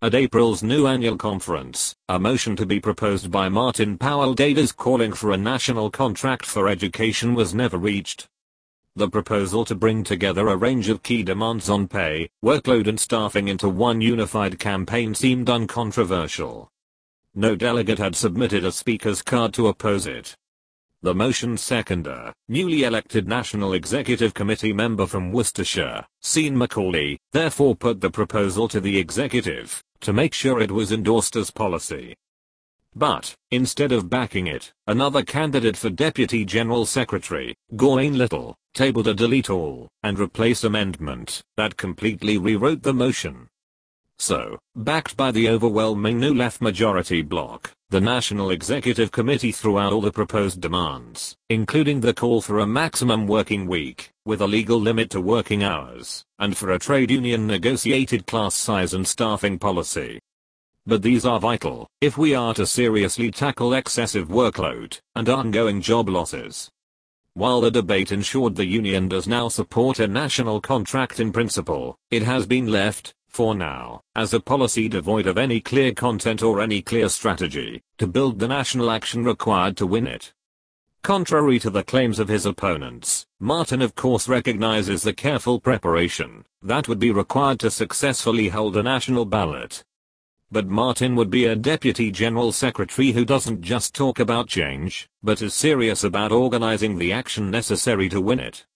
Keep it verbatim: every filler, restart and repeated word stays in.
At April's new annual conference, a motion to be proposed by Martin Powell-Davies calling for a national contract for education was never reached. The proposal to bring together a range of key demands on pay, workload and staffing into one unified campaign seemed uncontroversial. No delegate had submitted a speaker's card to oppose it. The motion's seconder, newly elected National Executive Committee member from Worcestershire, Sean Macaulay, therefore put the proposal to the executive, to make sure it was endorsed as policy. But, instead of backing it, another candidate for Deputy General Secretary, Gawain Little, tabled a delete all and replace amendment that completely rewrote the motion. So, backed by the overwhelming New Left majority bloc, the National Executive Committee threw out all the proposed demands, including the call for a maximum working week, with a legal limit to working hours, and for a trade union negotiated class size and staffing policy. But these are vital, if we are to seriously tackle excessive workload, and ongoing job losses. While the debate ensured the union does now support a national contract in principle, it has been left, for now, as a policy devoid of any clear content or any clear strategy, to build the national action required to win it. Contrary to the claims of his opponents, Martin of course recognizes the careful preparation that would be required to successfully hold a national ballot. But Martin would be a Deputy General Secretary who doesn't just talk about change, but is serious about organizing the action necessary to win it.